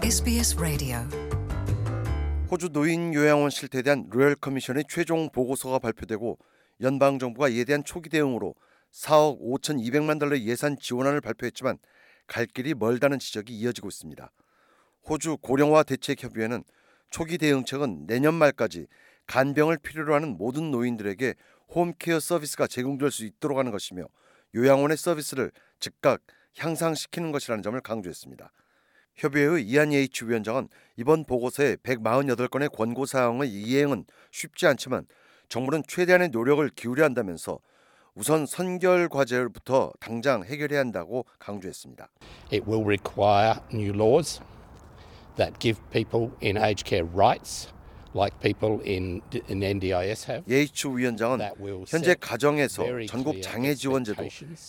SBS Radio. 호주 노인 요양원 실태에 대한 로열 커미션의 최종 보고서가 발표되고 연방 정부가 이에 대한 초기 대응으로 4억 5,200만 달러의 예산 지원안을 발표했지만 갈 길이 멀다는 지적이 이어지고 있습니다. 호주 고령화 대책협의회는 초기 대응책은 내년 말까지 간병을 필요로 하는 모든 노인들에게 홈케어 서비스가 제공될 수 있도록 하는 것이며 요양원의 서비스를 즉각 향상시키는 것이라는 점을 강조했습니다. 협의회의 이안 예이치 위원장은 이번 보고서의 148건의 권고사항의 이행은 쉽지 않지만 정부는 최대한의 노력을 기울여야 한다면서 우선 선결 과제부터 당장 해결해야 한다고 강조했습니다. It will require new laws that give people in aged care rights like people in NDIS have. 예이치 위원장은 현재 가정에서 전국 장애 지원 제도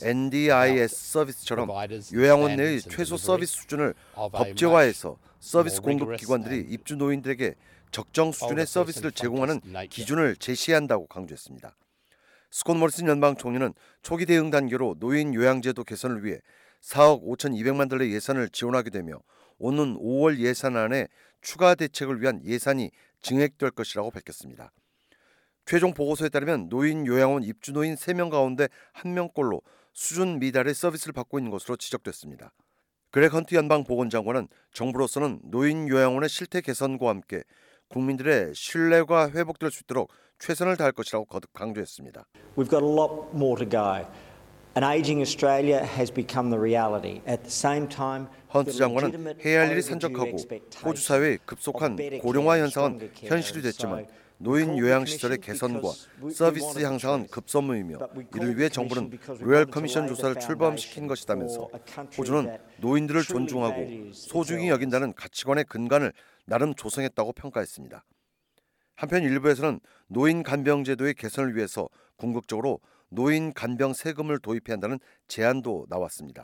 NDIS 서비스처럼 요양원 내의 최소 서비스 수준을 법제화해서 서비스 공급 기관들이 입주 노인들에게 적정 수준의 서비스를 제공하는 기준을 제시해야 한다고 강조했습니다. 스콧 모리슨 연방 총리는 초기 대응 단계로 노인 요양제도 개선을 위해 4억 5,200만 달러 예산을 지원하게 되며 오는 5월 예산안에 추가 대책을 위한 예산이 증액될 것이라고 밝혔습니다. 최종 보고서에 따르면 노인 요양원 입주 노인 3명 가운데 1명꼴로 수준 미달의 서비스를 받고 있는 것으로 지적됐습니다. 그렉 헌트 연방 보건장관은 정부로서는 노인 요양원의 실태 개선과 함께 국민들의 신뢰가 회복될 수 있도록 최선을 다할 것이라고 거듭 강조했습니다. We've got a lot more to go. An aging Australia has become the reality. At the same time, 헌트 장관은 해야 할 일이 산적하고 호주 사회의 급속한 고령화 현상은 현실이 됐지만 노인 요양시설의 개선과 서비스 향상은 급선무이며 이를 위해 정부는 로열 커미션 조사를 출범시킨 것이라면서 호주는 노인들을 존중하고 소중히 여긴다는 가치관의 근간을 나름 조성했다고 평가했습니다. 한편 일부에서는 노인 간병 제도의 개선을 위해서 궁극적으로 노인 간병 세금을 도입해야 한다는 제안도 나왔습니다.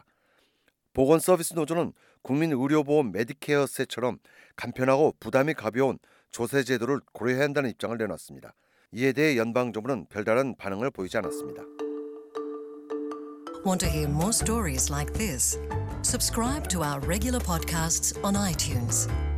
보건서비스 노조는 국민의료보험 메디케어세처럼 간편하고 부담이 가벼운 조세 제도를 고려해야 한다는 입장을 내놨습니다. 이에 대해 연방정부는 별다른 반응을 보이지 않았습니다. Want to hear more stories like this? Subscribe to our regular podcasts on iTunes.